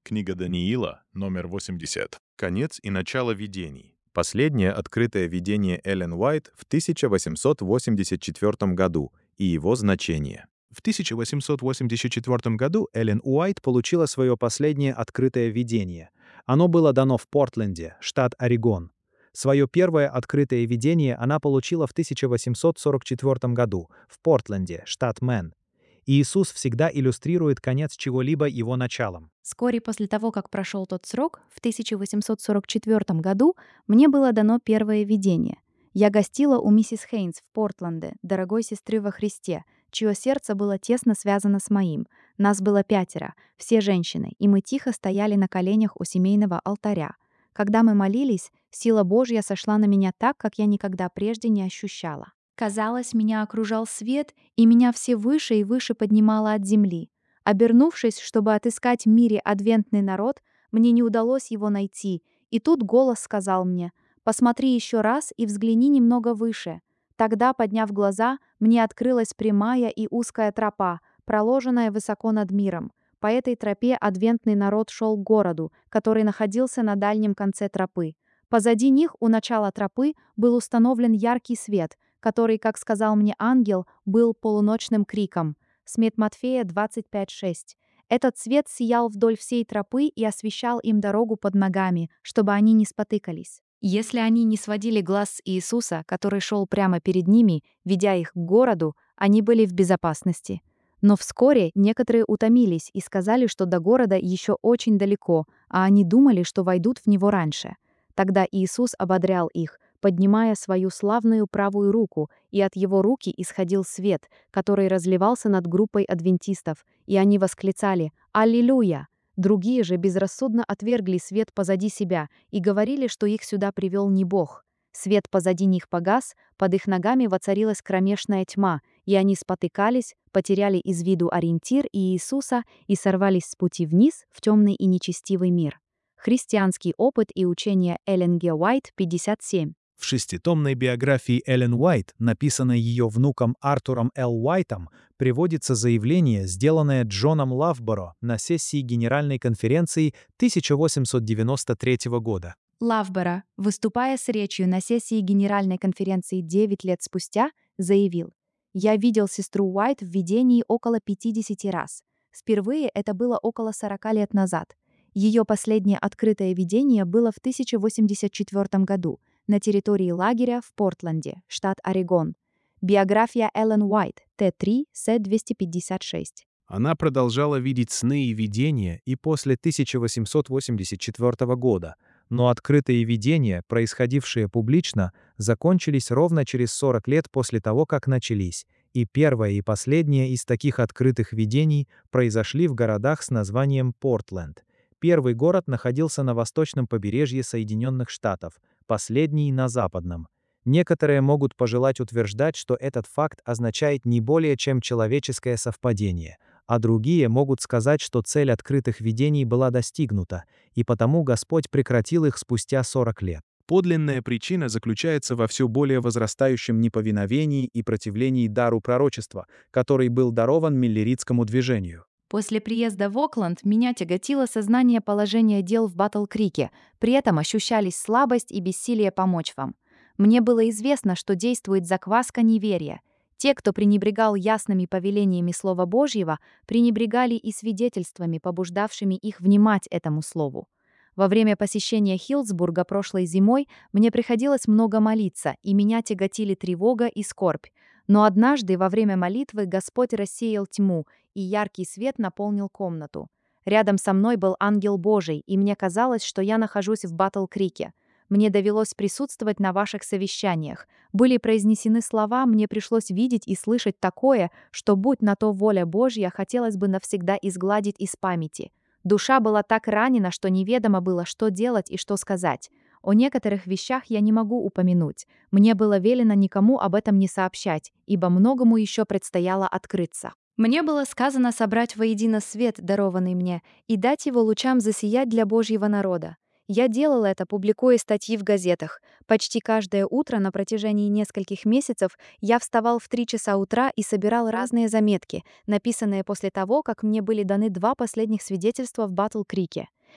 Книга Даниила, номер 80. Конец и начало видений. Последнее открытое видение Эллен Уайт в 1884 году и его значение. В 1884 году Эллен Уайт получила свое последнее открытое видение. Оно было дано в Портленде, штат Орегон. Свое первое открытое видение она получила в 1844 году в Портленде, штат Мэн. Иисус всегда иллюстрирует конец чего-либо его началом. Вскоре после того, как прошел тот срок, в 1844 году мне было дано первое видение. Я гостила у миссис Хейнс в Портленде, дорогой сестры во Христе, чье сердце было тесно связано с моим. Нас было 5, все женщины, и мы тихо стояли на коленях у семейного алтаря. Когда мы молились, сила Божья сошла на меня так, как я никогда прежде не ощущала. Казалось, меня окружал свет, и меня все выше и выше поднимало от земли. Обернувшись, чтобы отыскать в мире адвентный народ, мне не удалось его найти, и тут голос сказал мне: «Посмотри еще раз и взгляни немного выше». Тогда, подняв глаза, мне открылась прямая и узкая тропа, проложенная высоко над миром. По этой тропе адвентный народ шел к городу, который находился на дальнем конце тропы. Позади них, у начала тропы, был установлен яркий свет, который, как сказал мне ангел, был полуночным криком. Смет Матфея 25:6. Этот свет сиял вдоль всей тропы и освещал им дорогу под ногами, чтобы они не спотыкались. Если они не сводили глаз с Иисуса, который шел прямо перед ними, ведя их к городу, они были в безопасности. Но вскоре некоторые утомились и сказали, что до города еще очень далеко, а они думали, что войдут в него раньше. Тогда Иисус ободрял их, поднимая свою славную правую руку, и от его руки исходил свет, который разливался над группой адвентистов, и они восклицали «Аллилуйя!». Другие же безрассудно отвергли свет позади себя и говорили, что их сюда привел не Бог. Свет позади них погас, под их ногами воцарилась кромешная тьма, и они спотыкались, потеряли из виду ориентир и Иисуса и сорвались с пути вниз в темный и нечестивый мир. Христианский опыт и учение Эллен Г. Уайт, 57. В шеститомной биографии Эллен Уайт, написанной ее внуком Артуром Л. Уайтом, приводится заявление, сделанное Джоном Лавборо на сессии Генеральной конференции 1893 года. Лавборо, выступая с речью на сессии Генеральной конференции 9 лет спустя, заявил: «Я видел сестру Уайт в видении около 50 раз. Впервые это было около 40 лет назад. Ее последнее открытое видение было в 1084 году на территории лагеря в Портленде, штат Орегон. Биография Эллен Уайт, Т3, С256». Она продолжала видеть сны и видения и после 1884 года, но открытые видения, происходившие публично, закончились ровно через 40 лет после того, как начались, и первое и последнее из таких открытых видений произошли в городах с названием Портленд. Первый город находился на восточном побережье Соединенных Штатов, последний — на западном. Некоторые могут пожелать утверждать, что этот факт означает не более чем человеческое совпадение, а другие могут сказать, что цель открытых видений была достигнута, и потому Господь прекратил их спустя 40 лет. Подлинная причина заключается во все более возрастающем неповиновении и противлении дару пророчества, который был дарован миллеритскому движению. После приезда в Окленд меня тяготило сознание положения дел в Батл-Крике, при этом ощущались слабость и бессилие помочь вам. Мне было известно, что действует закваска неверия. Те, кто пренебрегал ясными повелениями Слова Божьего, пренебрегали и свидетельствами, побуждавшими их внимать этому Слову. Во время посещения Хиллсбурга прошлой зимой мне приходилось много молиться, и меня тяготили тревога и скорбь. Но однажды во время молитвы Господь рассеял тьму, и яркий свет наполнил комнату. Рядом со мной был ангел Божий, и мне казалось, что я нахожусь в Батл-Крике. Мне довелось присутствовать на ваших совещаниях. Были произнесены слова, мне пришлось видеть и слышать такое, что, будь на то воля Божья, хотелось бы навсегда изгладить из памяти. Душа была так ранена, что неведомо было, что делать и что сказать. О некоторых вещах я не могу упомянуть. Мне было велено никому об этом не сообщать, ибо многому еще предстояло открыться. Мне было сказано собрать воедино свет, дарованный мне, и дать его лучам засиять для Божьего народа. Я делала это, публикуя статьи в газетах. Почти каждое утро на протяжении нескольких месяцев я вставал в 3 часа утра и собирал разные заметки, написанные после того, как мне были даны 2 последних свидетельства в Батл-Крике.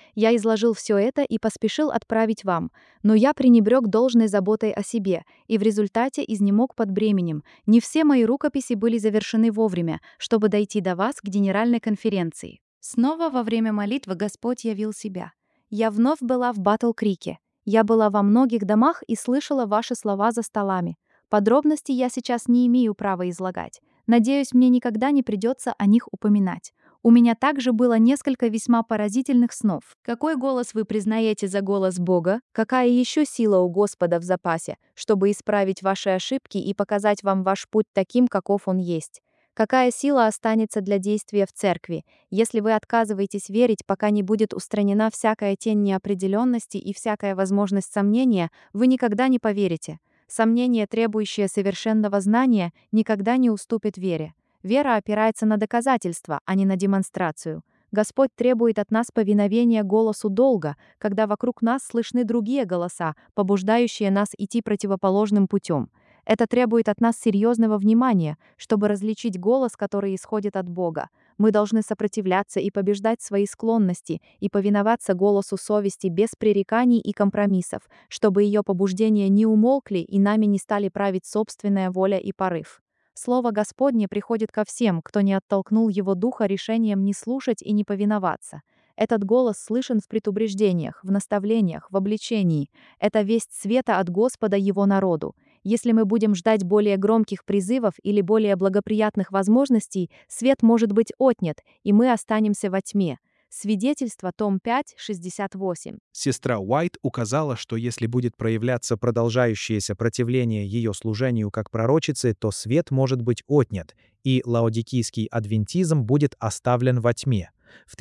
Я изложил все это и поспешил отправить вам, но я пренебрег должной заботой о себе, и в результате изнемог под бременем. Не все мои рукописи были завершены вовремя, чтобы дойти до вас к генеральной конференции. Снова во время молитвы Господь явил себя. Я вновь была в Батл-Крике. Я была во многих домах и слышала ваши слова за столами. Подробности я сейчас не имею права излагать. Надеюсь, мне никогда не придется о них упоминать. У меня также было несколько весьма поразительных снов. Какой голос вы признаете за голос Бога? Какая еще сила у Господа в запасе, чтобы исправить ваши ошибки и показать вам ваш путь таким, каков он есть? Какая сила останется для действия в церкви, если вы отказываетесь верить, пока не будет устранена всякая тень неопределенности и всякая возможность сомнения, вы никогда не поверите. Сомнение, требующее совершенного знания, никогда не уступит вере. Вера опирается на доказательства, а не на демонстрацию. Господь требует от нас повиновения голосу долга, когда вокруг нас слышны другие голоса, побуждающие нас идти противоположным путем. Это требует от нас серьезного внимания, чтобы различить голос, который исходит от Бога. Мы должны сопротивляться и побеждать свои склонности и повиноваться голосу совести без пререканий и компромиссов, чтобы ее побуждения не умолкли и нами не стали править собственная воля и порыв. Слово Господне приходит ко всем, кто не оттолкнул его духа решением не слушать и не повиноваться. Этот голос слышен в предупреждениях, в наставлениях, в обличении. Это весть света от Господа его народу. Если мы будем ждать более громких призывов или более благоприятных возможностей, свет может быть отнят, и мы останемся во тьме. Свидетельство, том 5, 68. Сестра Уайт указала, что если будет проявляться продолжающееся противление ее служению как пророчицы, то свет может быть отнят, и лаодикийский адвентизм будет оставлен во тьме. В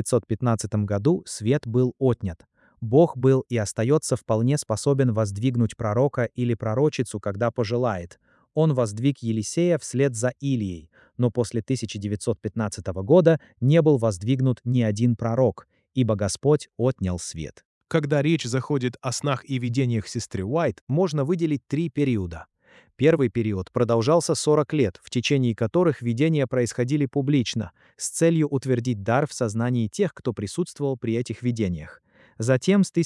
1915 году свет был отнят. Бог был и остается вполне способен воздвигнуть пророка или пророчицу, когда пожелает. Он воздвиг Елисея вслед за Илией, но после 1915 года не был воздвигнут ни один пророк, ибо Господь отнял свет. Когда речь заходит о снах и видениях сестры Уайт, можно выделить 3 периода. Первый период продолжался 40 лет, в течение которых видения происходили публично, с целью утвердить дар в сознании тех, кто присутствовал при этих видениях. Затем с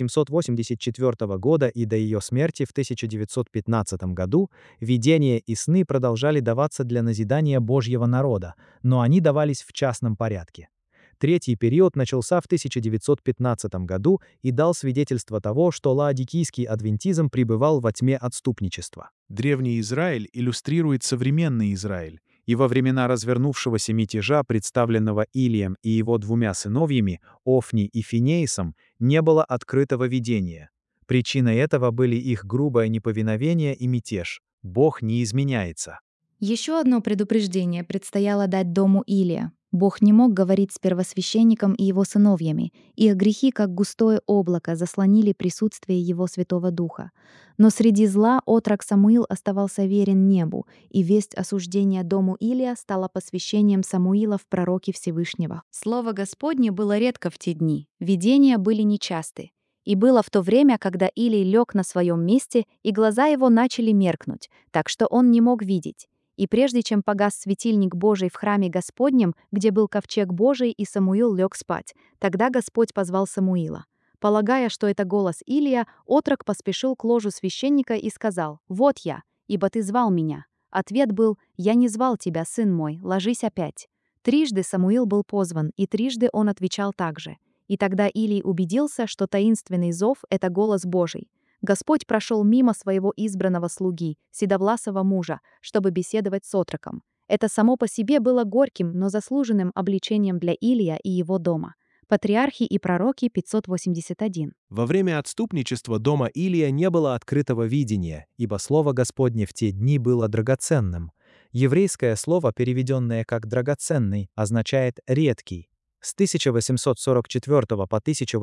1884 года и до ее смерти в 1915 году видения и сны продолжали даваться для назидания Божьего народа, но они давались в частном порядке. Третий период начался в 1915 году и дал свидетельство того, что лаодикийский адвентизм пребывал во тьме отступничества. Древний Израиль иллюстрирует современный Израиль, и во времена развернувшегося мятежа, представленного Илием и его 2 сыновьями, Офни и Финеисом, не было открытого видения. Причиной этого были их грубое неповиновение и мятеж. Бог не изменяется. Еще одно предупреждение предстояло дать дому Илия. Бог не мог говорить с первосвященником и его сыновьями. Их грехи, как густое облако, заслонили присутствие его Святого Духа. Но среди зла отрок Самуил оставался верен небу, и весть осуждения дому Илия стала посвящением Самуила в пророки Всевышнего. Слово Господне было редко в те дни, видения были нечасты. И было в то время, когда Илий лег на своем месте, и глаза его начали меркнуть, так что он не мог видеть. И прежде чем погас светильник Божий в храме Господнем, где был ковчег Божий, и Самуил лег спать, тогда Господь позвал Самуила. Полагая, что это голос Илия, отрок поспешил к ложу священника и сказал: «Вот я, ибо ты звал меня». Ответ был: «Я не звал тебя, сын мой, ложись опять». Трижды Самуил был позван, и трижды он отвечал так же. И тогда Илий убедился, что таинственный зов — это голос Божий. Господь прошел мимо своего избранного слуги, седовласого мужа, чтобы беседовать с отроком. Это само по себе было горьким, но заслуженным обличением для Илия и его дома. Патриархи и пророки 581. Во время отступничества дома Илия не было открытого видения, ибо слово Господне в те дни было драгоценным. Еврейское слово, переведенное как «драгоценный», означает «редкий». С 1844 по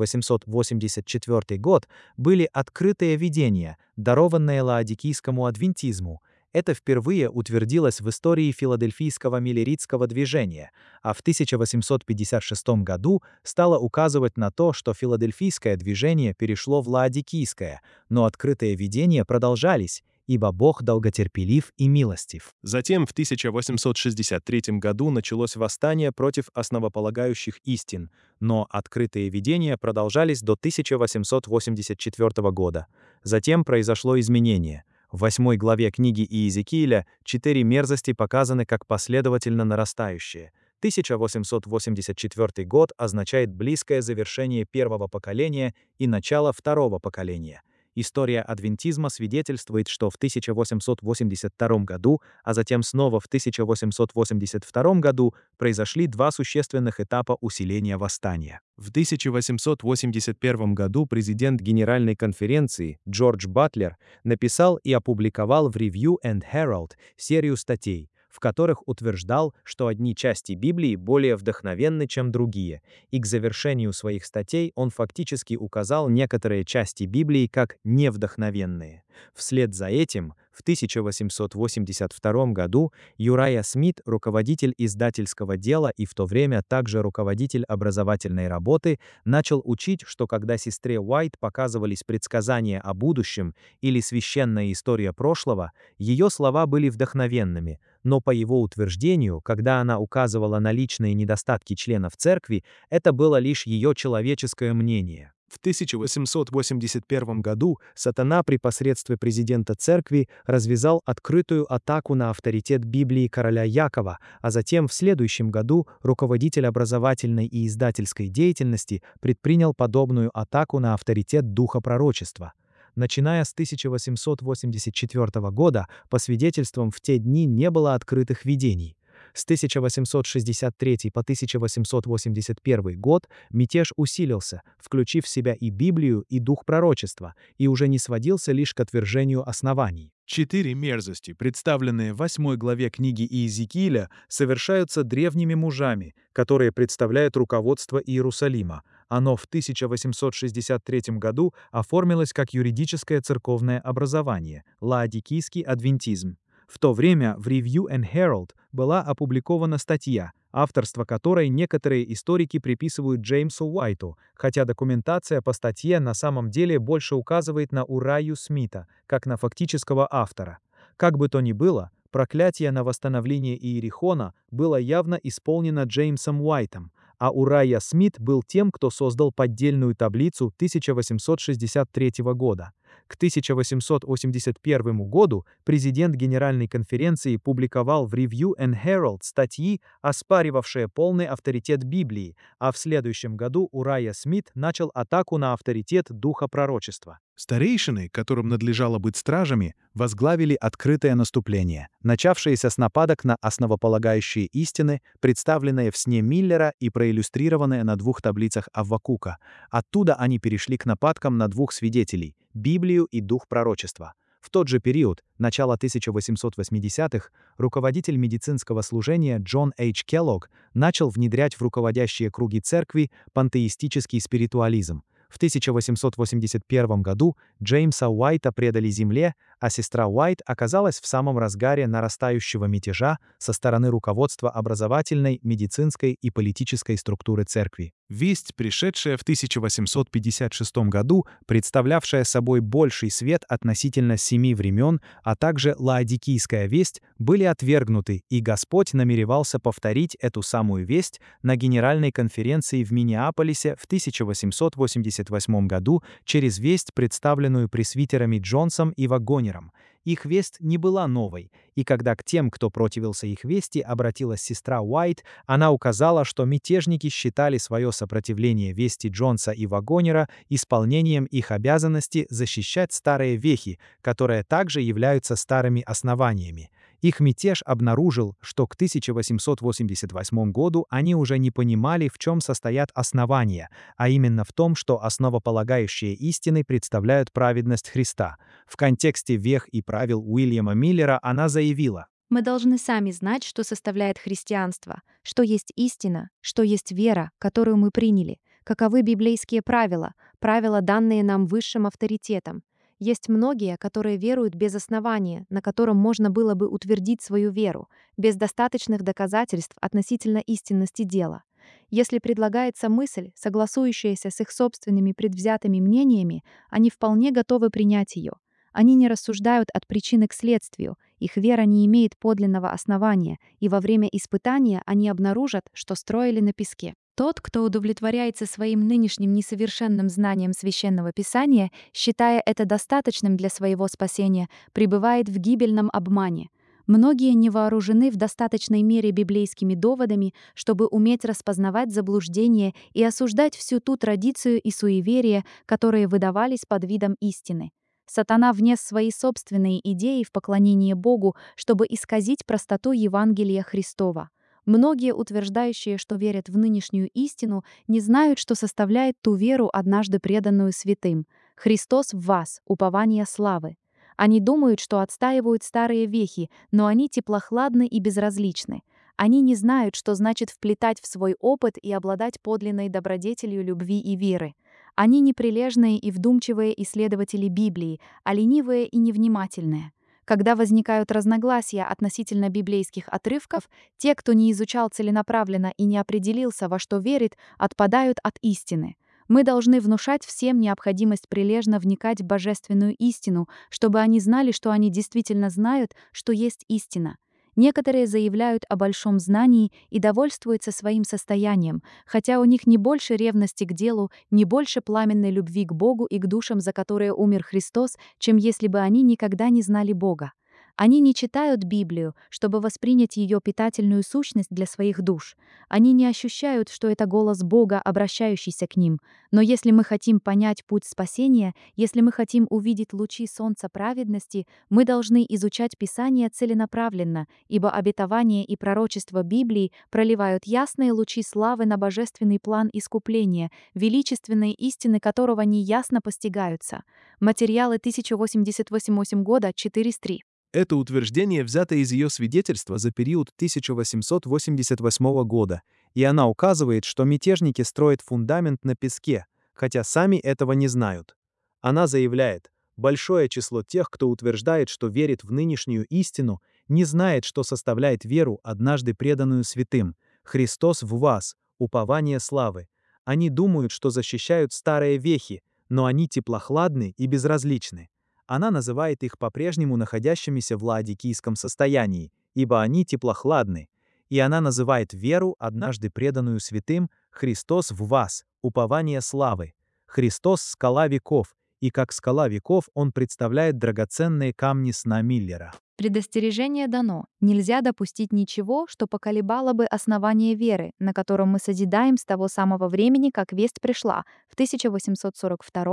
1884 год были открытые видения, дарованные лаодикийскому адвентизму. Это впервые утвердилось в истории филадельфийского миллеритского движения, а в 1856 году стало указывать на то, что филадельфийское движение перешло в лаодикийское, но открытые видения продолжались, ибо Бог долготерпелив и милостив. Затем в 1863 году началось восстание против основополагающих истин, но открытые видения продолжались до 1884 года. Затем произошло изменение. В 8 главе книги Иезекииля 4 мерзости показаны как последовательно нарастающие. 1884 год означает близкое завершение первого поколения и начало второго поколения. История адвентизма свидетельствует, что в 1882 году, а затем снова в 1882 году произошли два существенных этапа усиления восстания. В 1881 году президент Генеральной конференции Джордж Батлер написал и опубликовал в Review and Herald серию статей, в которых утверждал, что одни части Библии более вдохновенны, чем другие, и к завершению своих статей он фактически указал некоторые части Библии как невдохновенные. Вслед за этим, в 1882 году Юрайя Смит, руководитель издательского дела и в то время также руководитель образовательной работы, начал учить, что когда сестре Уайт показывались предсказания о будущем или священная история прошлого, ее слова были вдохновенными, но по его утверждению, когда она указывала на личные недостатки членов церкви, это было лишь ее человеческое мнение. В 1881 году сатана при посредстве президента церкви развязал открытую атаку на авторитет Библии короля Якова, а затем в следующем году руководитель образовательной и издательской деятельности предпринял подобную атаку на авторитет духа пророчества. Начиная с 1884 года, по свидетельствам в те дни не было открытых видений. С 1863 по 1881 год мятеж усилился, включив в себя и Библию, и дух пророчества, и уже не сводился лишь к отвержению оснований. 4 мерзости, представленные в 8 главе книги Иезекииля, совершаются древними мужами, которые представляют руководство Иерусалима. Оно в 1863 году оформилось как юридическое церковное образование – лаодикийский адвентизм. В то время в Review and Herald была опубликована статья, авторство которой некоторые историки приписывают Джеймсу Уайту, хотя документация по статье на самом деле больше указывает на Урайю Смита, как на фактического автора. Как бы то ни было, проклятие на восстановление Иерихона было явно исполнено Джеймсом Уайтом, а Урайя Смит был тем, кто создал поддельную таблицу 1863 года. К 1881 году президент Генеральной конференции публиковал в Review and Herald статьи, оспаривавшие полный авторитет Библии, а в следующем году Урайя Смит начал атаку на авторитет духа пророчества. Старейшины, которым надлежало быть стражами, возглавили открытое наступление, начавшееся с нападок на основополагающие истины, представленные в сне Миллера и проиллюстрированные на 2 таблицах Аввакука. Оттуда они перешли к нападкам на 2 свидетелей – Библию и дух пророчества. В тот же период, начало 1880-х, руководитель медицинского служения Джон H. Келлог начал внедрять в руководящие круги церкви пантеистический спиритуализм. В 1881 году Джеймса Уайта предали земле, а сестра Уайт оказалась в самом разгаре нарастающего мятежа со стороны руководства образовательной, медицинской и политической структуры церкви. Весть, пришедшая в 1856 году, представлявшая собой больший свет относительно 7 времен, а также лаодикийская весть, были отвергнуты, и Господь намеревался повторить эту самую весть на Генеральной конференции в Миннеаполисе в 1888 году через весть, представленную пресвитерами Джонсом и Вагонером. Их весть не была новой, и когда к тем, кто противился их вести, обратилась сестра Уайт, она указала, что мятежники считали свое сопротивление вести Джонса и Вагонера исполнением их обязанности защищать старые вехи, которые также являются старыми основаниями. Их мятеж обнаружил, что к 1888 году они уже не понимали, в чем состоят основания, а именно в том, что основополагающие истины представляют праведность Христа. В контексте вех и правил Уильяма Миллера она заявила: Мы должны сами знать, что составляет христианство, что есть истина, что есть вера, которую мы приняли, каковы библейские правила, правила, данные нам высшим авторитетом. Есть многие, которые веруют без основания, на котором можно было бы утвердить свою веру, без достаточных доказательств относительно истинности дела. Если предлагается мысль, согласующаяся с их собственными предвзятыми мнениями, они вполне готовы принять ее. Они не рассуждают от причины к следствию, их вера не имеет подлинного основания, и во время испытания они обнаружат, что строили на песке. Тот, кто удовлетворяется своим нынешним несовершенным знанием Священного Писания, считая это достаточным для своего спасения, пребывает в гибельном обмане. Многие не вооружены в достаточной мере библейскими доводами, чтобы уметь распознавать заблуждение и осуждать всю ту традицию и суеверие, которые выдавались под видом истины. Сатана внес свои собственные идеи в поклонение Богу, чтобы исказить простоту Евангелия Христова. Многие, утверждающие, что верят в нынешнюю истину, не знают, что составляет ту веру, однажды преданную святым. Христос в вас, упование славы. Они думают, что отстаивают старые вехи, но они теплохладны и безразличны. Они не знают, что значит вплетать в свой опыт и обладать подлинной добродетелью любви и веры. Они неприлежные и вдумчивые исследователи Библии, а ленивые и невнимательные. Когда возникают разногласия относительно библейских отрывков, те, кто не изучал целенаправленно и не определился, во что верит, отпадают от истины. Мы должны внушать всем необходимость прилежно вникать в божественную истину, чтобы они знали, что они действительно знают, что есть истина. Некоторые заявляют о большом знании и довольствуются своим состоянием, хотя у них не больше ревности к делу, не больше пламенной любви к Богу и к душам, за которые умер Христос, чем если бы они никогда не знали Бога. Они не читают Библию, чтобы воспринять ее питательную сущность для своих душ. Они не ощущают, что это голос Бога, обращающийся к ним. Но если мы хотим понять путь спасения, если мы хотим увидеть лучи солнца праведности, мы должны изучать Писание целенаправленно, ибо обетования и пророчества Библии проливают ясные лучи славы на божественный план искупления, величественные истины которого неясно постигаются. Материалы 1088 года 4.3. Это утверждение взято из ее свидетельства за период 1888 года, и она указывает, что мятежники строят фундамент на песке, хотя сами этого не знают. Она заявляет, большое число тех, кто утверждает, что верит в нынешнюю истину, не знает, что составляет веру, однажды преданную святым. Христос в вас, упование славы. Они думают, что защищают старые вехи, но они теплохладны и безразличны. Она называет их по-прежнему находящимися в лаодикийском состоянии, ибо они теплохладны. И она называет веру, однажды преданную святым, Христос в вас, упование славы. Христос — скала веков, и как скала веков он представляет драгоценные камни сна Миллера. Предостережение дано. Нельзя допустить ничего, что поколебало бы основание веры, на котором мы созидаем с того самого времени, как весть пришла, в 1842,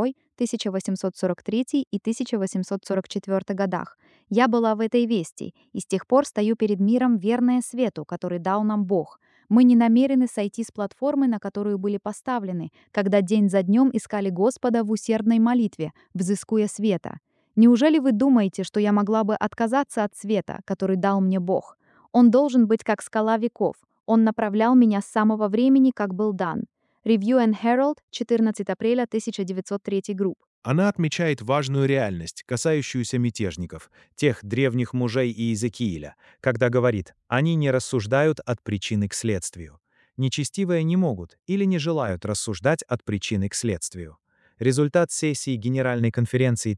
1843 и 1844 годах. Я была в этой вести, и с тех пор стою перед миром верная свету, который дал нам Бог. Мы не намерены сойти с платформы, на которую были поставлены, когда день за днем искали Господа в усердной молитве, взыскуя света. Неужели вы думаете, что я могла бы отказаться от света, который дал мне Бог? Он должен быть как скала веков. Он направлял меня с самого времени, как был дан. Review and Herald, 14 апреля 1903 групп. Она отмечает важную реальность, касающуюся мятежников, тех древних мужей Иезекииля, когда говорит, они не рассуждают от причины к следствию. Нечестивые не могут или не желают рассуждать от причины к следствию. Результат сессии Генеральной конференции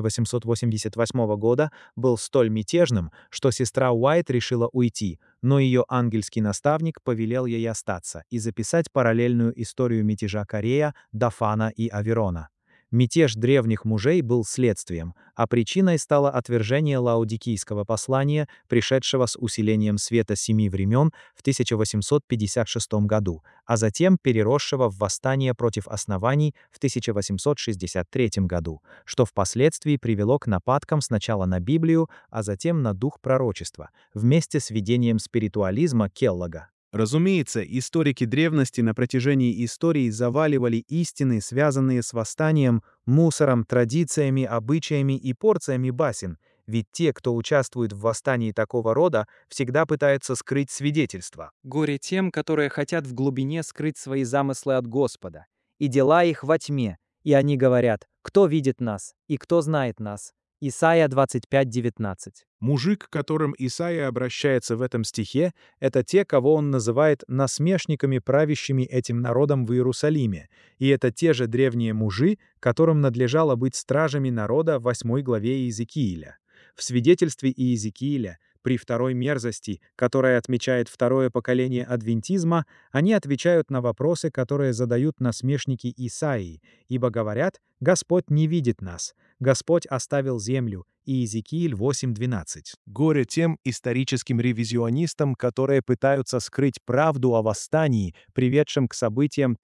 1888 года был столь мятежным, что сестра Уайт решила уйти, но ее ангельский наставник повелел ей остаться и записать параллельную историю мятежа Корея, Дафана и Аверона. Мятеж древних мужей был следствием, а причиной стало отвержение лаодикийского послания, пришедшего с усилением света семи времен в 1856 году, а затем переросшего в восстание против оснований в 1863 году, что впоследствии привело к нападкам сначала на Библию, а затем на дух пророчества, вместе с введением спиритуализма Келлога. Разумеется, историки древности на протяжении истории заваливали истины, связанные с восстанием, мусором, традициями, обычаями и порциями басен, ведь те, кто участвует в восстании такого рода, всегда пытаются скрыть свидетельства. Горе тем, которые хотят в глубине скрыть свои замыслы от Господа, и дела их во тьме, и они говорят, кто видит нас и кто знает нас, Исайя 25:19. Мужи, к которым Исаия обращается в этом стихе, это те, кого он называет насмешниками, правящими этим народом в Иерусалиме, и это те же древние мужи, которым надлежало быть стражами народа в 8 главе Иезекииля. В свидетельстве Иезекииля, при второй мерзости, которая отмечает второе поколение адвентизма, они отвечают на вопросы, которые задают насмешники Исаии, ибо говорят: «Господь не видит нас, Господь оставил землю». Иезекииль 8:12. Горе тем историческим ревизионистам, которые пытаются скрыть правду о восстании, приведшем к событиям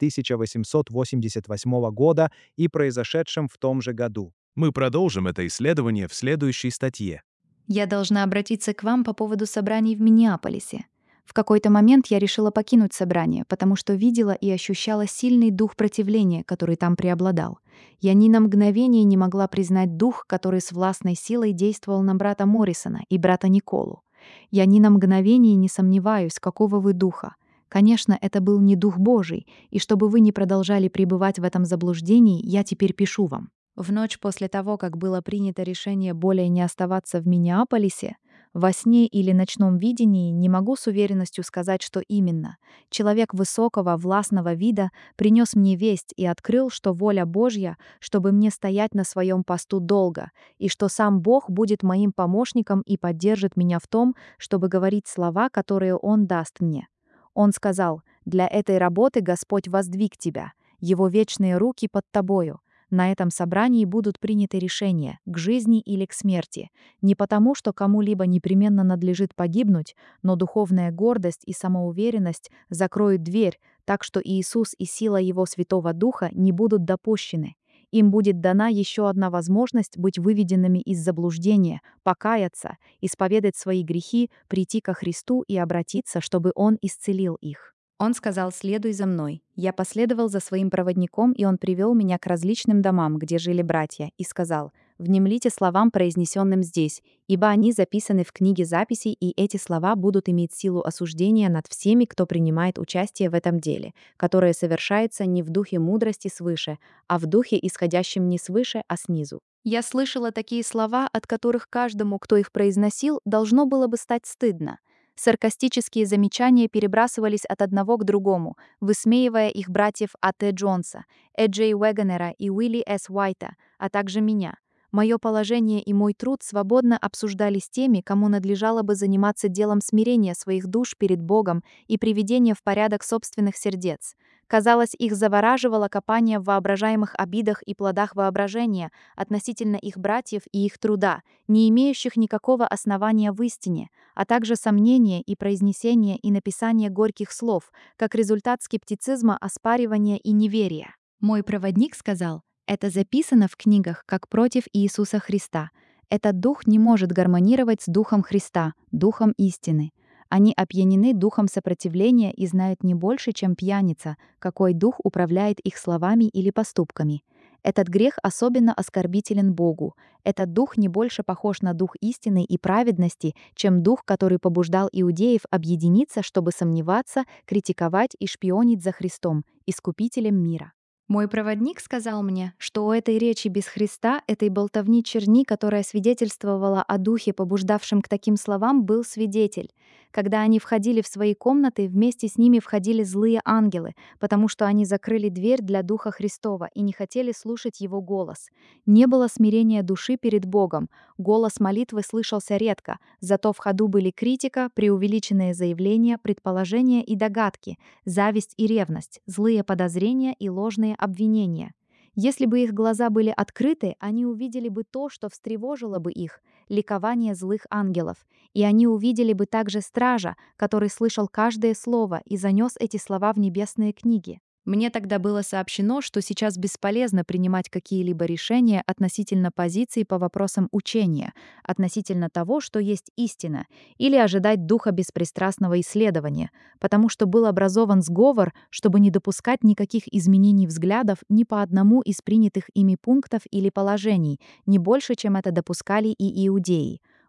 1888 года и произошедшем в том же году. Мы продолжим это исследование в следующей статье. Я должна обратиться к вам по поводу собраний в Миннеаполисе. В какой-то момент я решила покинуть собрание, потому что видела и ощущала сильный дух противления, который там преобладал. Я ни на мгновение не могла признать дух, который с властной силой действовал на брата Моррисона и брата Николу. Я ни на мгновение не сомневаюсь, какого вы духа. Конечно, это был не дух Божий, и чтобы вы не продолжали пребывать в этом заблуждении, я теперь пишу вам. В ночь после того, как было принято решение более не оставаться в Миннеаполисе, во сне или ночном видении не могу с уверенностью сказать, что именно. Человек высокого, властного вида принес мне весть и открыл, что воля Божья, чтобы мне стоять на своем посту долго, и что сам Бог будет моим помощником и поддержит меня в том, чтобы говорить слова, которые Он даст мне. Он сказал: «Для этой работы Господь воздвиг тебя, Его вечные руки под тобою». На этом собрании будут приняты решения к жизни или к смерти, не потому, что кому-либо непременно надлежит погибнуть, но духовная гордость и самоуверенность закроют дверь, так что Иисус и сила Его Святого Духа не будут допущены. Им будет дана еще одна возможность быть выведенными из заблуждения, покаяться, исповедать свои грехи, прийти ко Христу и обратиться, чтобы Он исцелил их. Он сказал: «Следуй за мной». Я последовал за своим проводником, и он привел меня к различным домам, где жили братья, и сказал: «Внемлите словам, произнесенным здесь, ибо они записаны в книге записей, и эти слова будут иметь силу осуждения над всеми, кто принимает участие в этом деле, которое совершается не в духе мудрости свыше, а в духе, исходящем не свыше, а снизу». Я слышала такие слова, от которых каждому, кто их произносил, должно было бы стать стыдно. Саркастические замечания перебрасывались от одного к другому, высмеивая их братьев А.Т. Джонса, Эджей Уэгонера и Уилли С. Уайта, а также меня. Мое положение и мой труд свободно обсуждались теми, кому надлежало бы заниматься делом смирения своих душ перед Богом и приведения в порядок собственных сердец. Казалось, их завораживало копание в воображаемых обидах и плодах воображения относительно их братьев и их труда, не имеющих никакого основания в истине, а также сомнения и произнесение и написание горьких слов, как результат скептицизма, оспаривания и неверия. Мой проводник сказал: «Это записано в книгах как против Иисуса Христа. Этот дух не может гармонировать с Духом Христа, Духом истины. Они опьянены духом сопротивления и знают не больше, чем пьяница, какой дух управляет их словами или поступками. Этот грех особенно оскорбителен Богу. Этот дух не больше похож на дух истины и праведности, чем дух, который побуждал иудеев объединиться, чтобы сомневаться, критиковать и шпионить за Христом, Искупителем мира». Мой проводник сказал мне, что у этой речи без Христа, этой болтовни черни, которая свидетельствовала о духе, побуждавшем к таким словам, был свидетель. Когда они входили в свои комнаты, вместе с ними входили злые ангелы, потому что они закрыли дверь для Духа Христова и не хотели слушать Его голос. Не было смирения души перед Богом, голос молитвы слышался редко, зато в ходу были критика, преувеличенные заявления, предположения и догадки, зависть и ревность, злые подозрения и ложные обвинения. Если бы их глаза были открыты, они увидели бы то, что встревожило бы их, ликование злых ангелов, и они увидели бы также стража, который слышал каждое слово и занес эти слова в небесные книги. Мне тогда было сообщено, что сейчас бесполезно принимать какие-либо решения относительно позиций по вопросам учения, относительно того, что есть истина, или ожидать духа беспристрастного исследования, потому что был образован сговор, чтобы не допускать никаких изменений взглядов ни по одному из принятых ими пунктов или положений, не больше, чем это допускали и иудеи.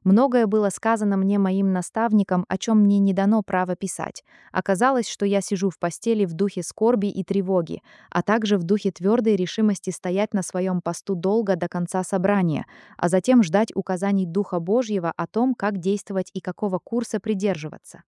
Многое было сказано мне моим наставником, о чем мне не дано право писать. Оказалось, что я сижу в постели в духе скорби и тревоги, а также в духе твердой решимости стоять на своем посту долго до конца собрания, а затем ждать указаний Духа Божьего о том, как действовать и какого курса придерживаться.